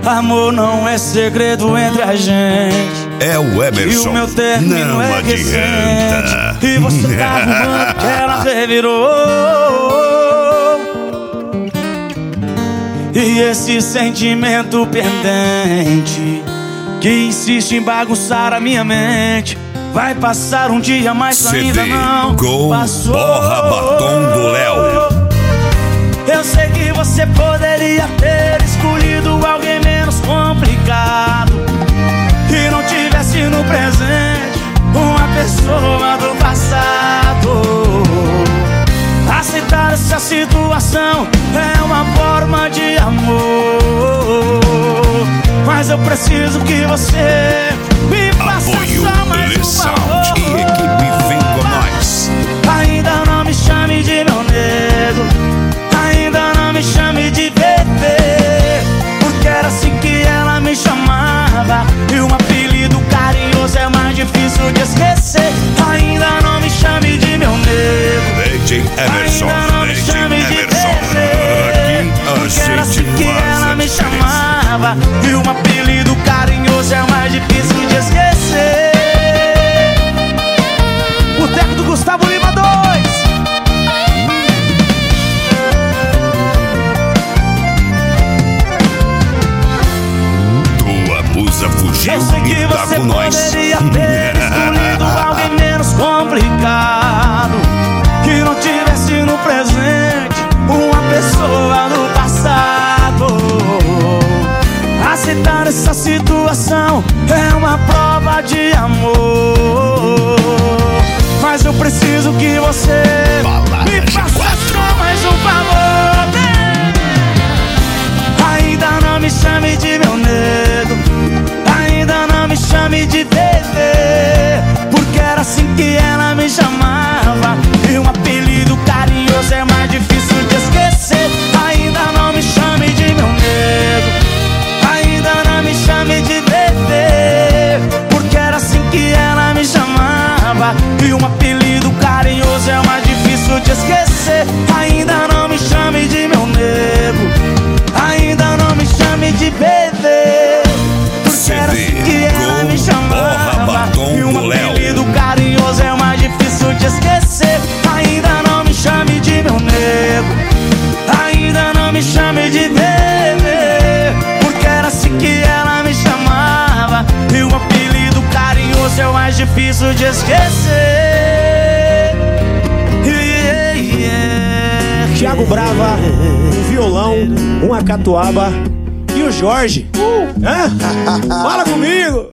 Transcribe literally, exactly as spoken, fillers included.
Amor não é segredo entre a gente. É o Emerson, e o meu término não é adianta. recente. E você tá arrumando que ela revirou. E esse sentimento pendente que insiste em bagunçar a minha mente vai passar um dia, mas C D ainda não Gol passou. Borra Batom do Léo. Eu sei que você poderia ter escolhido alguém menos complicado e não tivesse no presente uma pessoa do passado. Aceitar essa situação é uma forma de amor, mas eu preciso que você me faça Apoio só mais um Sound favor. e equipe vem com nós. Ainda não me chame de meu nego, ainda não me chame de bebê, porque era assim que ela me chamava, e um apelido carinhoso é mais difícil de esquecer. Ainda não me chame de meu nego, D J Emerson, ainda não me D J chame de Emerson. bebê, Aqui porque era a assim gente que faz ela a me diferença. chamava, e um apelido carinhoso é mais difícil de esquecer. Boteco do Gustavo Lima dois. Tua musa fugiu Eu sei que e tá você com nós. poderia ter escolhido alguém menos complicado, que não tivesse no presente uma pessoa do passado. Aceitar essa situação é uma prova de amor, mas eu preciso que você Balada me faça só mais um favor. Ainda não me chame de meu nego, ainda não me chame de bebê, porque era assim que ela me chamava, e um apelido carinhoso é mais difícil de esquecer. Ainda não me chame de meu nego, ainda não me chame de bebê, porque era assim que ela me chamava, e um apelido carinhoso é mais difícil de esquecer. Ainda não me chame de meu nego, ainda não me chame de bebê, porque era assim que ela me chamava, e um apelido carinhoso é mais difícil de esquecer. Ainda não me chame de meu nego, ainda não me chame de bebê, porque era assim que ela me chamava, e um apelido carinhoso é o mais difícil de esquecer. Yeah, yeah. Thiago Brava, um violão, uma catuaba e o Jorge. Uh, hã? Fala comigo!